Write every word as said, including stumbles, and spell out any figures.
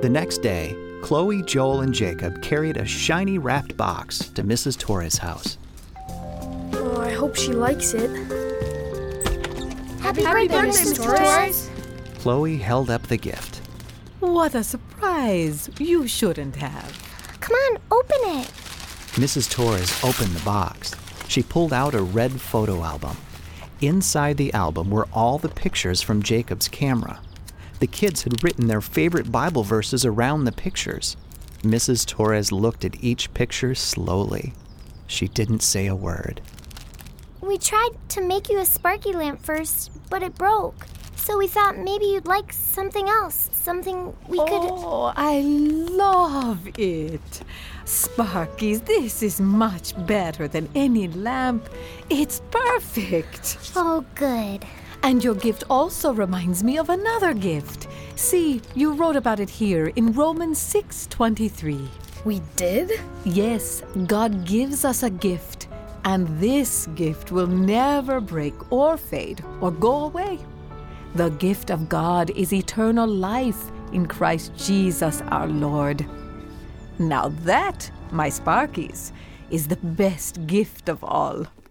The next day, Chloe, Joel, and Jacob carried a shiny wrapped box to Missus Torres' house. Oh, I hope she likes it. Happy, Happy birthday, Missus Torres! Chloe held up the gift. What a surprise. You shouldn't have. Come on, open it. Missus Torres opened the box. She pulled out a red photo album. Inside the album were all the pictures from Jacob's camera. The kids had written their favorite Bible verses around the pictures. Missus Torres looked at each picture slowly. She didn't say a word. We tried to make you a sparky lamp first, but it broke. So we thought maybe you'd like something else, something we could... Oh, I love it. Sparkies, this is much better than any lamp. It's perfect. Oh, good. And your gift also reminds me of another gift. See, you wrote about it here in Romans six twenty-three. We did? Yes, God gives us a gift, and this gift will never break or fade or go away. The gift of God is eternal life in Christ Jesus our Lord. Now that, my Sparkies, is the best gift of all.